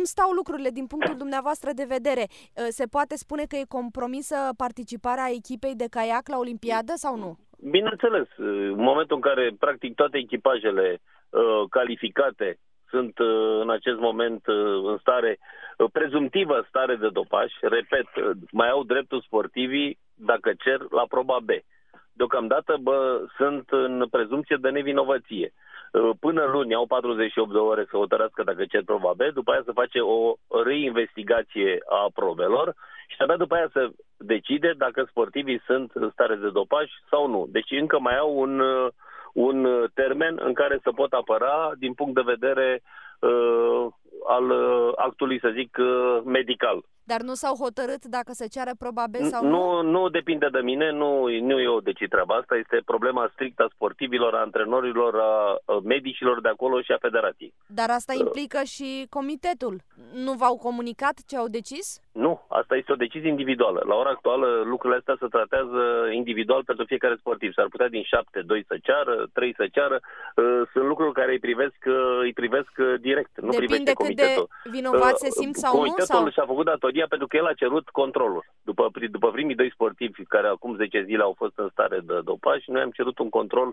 stau lucrurile din punctul dumneavoastră de vedere? Se poate spune că e compromisă participarea echipei de caiac la Olimpiadă sau nu? Bineînțeles, în momentul în care practic toate echipajele calificate sunt în acest moment în stare, prezumtivă stare de dopaj, repet, mai au dreptul sportivii dacă cer la proba B. Deocamdată sunt în prezumție de nevinovăție. Până luni au 48 de ore să hotărească dacă cer proba B, după aia se face o reinvestigație a probelor și abia după aia se decide dacă sportivii sunt în stare de dopaj sau nu. Deci încă mai au un termen în care se pot apăra din punct de vedere al actului, să zic, medical. Dar nu s-au hotărât dacă se ceară proba B sau nu? Nu depinde de mine, nu eu decid treaba asta, este problema strictă a sportivilor, a antrenorilor, a medicilor de acolo și a federației. Dar asta implică și comitetul. Nu v-au comunicat ce au decis? Nu, asta este o decizie individuală. La ora actuală lucrurile astea se tratează individual pentru fiecare sportiv. S-ar putea din 7, 2 să ceară, 3 să ceară. Sunt lucruri care îi privesc direct, nu privește comitetul. Depinde cât de vinovați se simt sau comitetul nu? Sau? Și-a făcut datoria pentru că el a cerut controlul. După primii 2 sportivi care acum 10 zile au fost în stare de dopaj, noi am cerut un control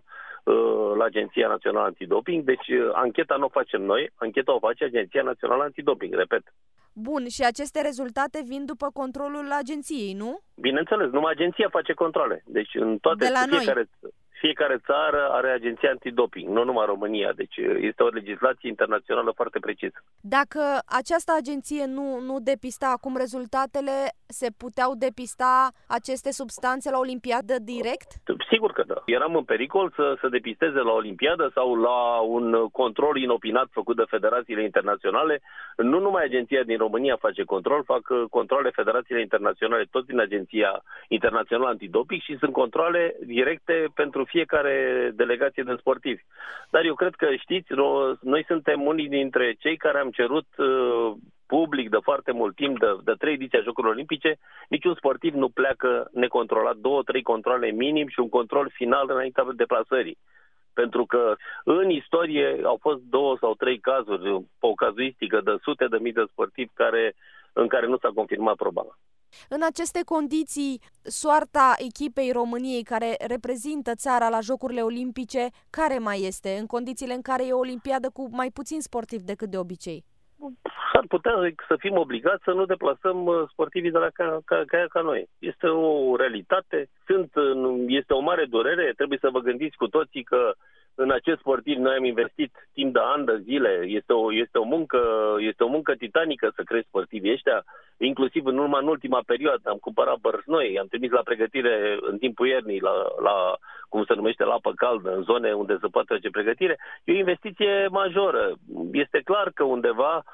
la Agenția Națională Antidoping. Deci ancheta nu o facem noi, ancheta o face Agenția Națională Antidoping, repet. Bun, și aceste rezultate vin după controlul agenției, nu? Bineînțeles, numai agenția face controle. Deci în toate, de la fiecare țară are agenția antidoping, nu numai România. Deci este o legislație internațională foarte precisă. Dacă această agenție nu depista acum rezultatele, se puteau depista aceste substanțe la Olimpiadă direct? Sigur că da. Eram în pericol să se depisteze la Olimpiadă sau la un control inopinat făcut de federațiile internaționale. Nu numai agenția din România face control, fac controle federațiile internaționale, tot din Agenția Internațională Antidoping și sunt controle directe pentru fiecare delegație de sportivi. Dar eu cred că știți, noi suntem unii dintre cei care am cerut public de foarte mult timp, de 3 ediții a Jocurilor Olimpice, niciun sportiv nu pleacă necontrolat, 2-3 controle minim și un control final înaintea deplasării. Pentru că în istorie au fost 2 sau 3 cazuri, o cazuistică de sute de mii de sportivi în care nu s-a confirmat proba. În aceste condiții, soarta echipei României care reprezintă țara la Jocurile Olimpice, care mai este în condițiile în care e o olimpiadă cu mai puțin sportivi decât de obicei? S-ar putea să fim obligați să nu deplasăm sportivii de la ca noi. Este o realitate, este o mare durere, trebuie să vă gândiți cu toții că în acest sportiv noi am investit timp de ani de zile, este o muncă titanică să crești sportivii ăștia, inclusiv în ultima perioadă am cumpărat bărți noi, am trimis la pregătire în timpul iernii, la cum se numește, la apă caldă, în zone unde se poate face pregătire. E o investiție majoră. Este clar că undeva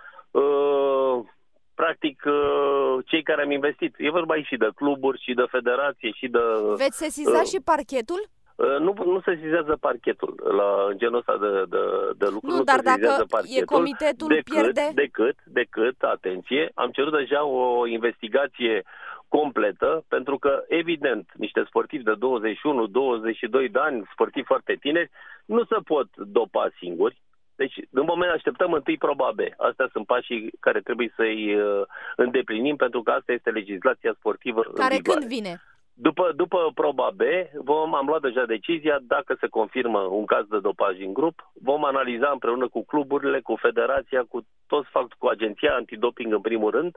practic cei care am investit, e vorba aici și de cluburi, și de federație, și de... Veți sesiza și parchetul? Nu se sesizează parchetul în genul ăsta de lucruri. Nu, dar dacă e comitetul pierde... Decât, atenție, am cerut deja o investigație completă, pentru că, evident, niște sportivi de 21-22 de ani, sportivi foarte tineri, nu se pot dopa singuri. Deci, în moment așteptăm întâi proba B. Astea sunt pașii care trebuie să-i îndeplinim, pentru că asta este legislația sportivă în vigoare. Când vine? După proba B, am luat deja decizia, dacă se confirmă un caz de dopaj în grup, vom analiza împreună cu cluburile, cu federația, cu Agenția Antidoping în primul rând,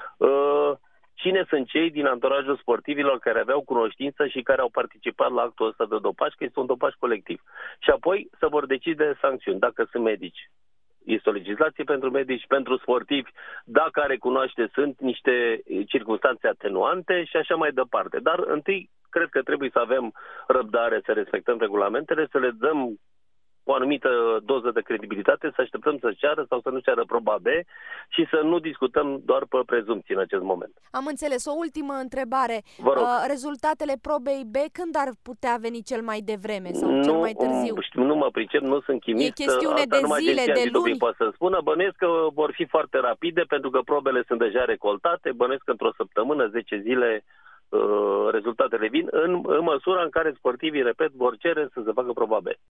cine sunt cei din anturajul sportivilor care aveau cunoștință și care au participat la actul ăsta de dopaj, că este un dopaj colectiv. Și apoi se vor decide sancțiuni, dacă sunt medici. Este o legislație pentru medici, pentru sportivi, dacă recunoaște, sunt niște circunstanțe atenuante și așa mai departe. Dar întâi, cred că trebuie să avem răbdare, să respectăm regulamentele, să le dăm o anumită doză de credibilitate, să așteptăm să ceară sau să nu ceară proba B și să nu discutăm doar pe prezumții în acest moment. Am înțeles. O ultimă întrebare. Vă rog. Rezultatele probei B când ar putea veni cel mai devreme sau cel mai târziu? Nu mă pricep, nu sunt chimist. E chestiune de zile, de luni? Poate să spună. Bănuiesc că vor fi foarte rapide pentru că probele sunt deja recoltate. Bănuiesc că într-o săptămână, 10 zile rezultatele vin în măsura în care sportivii, repet, vor cere să se facă proba B.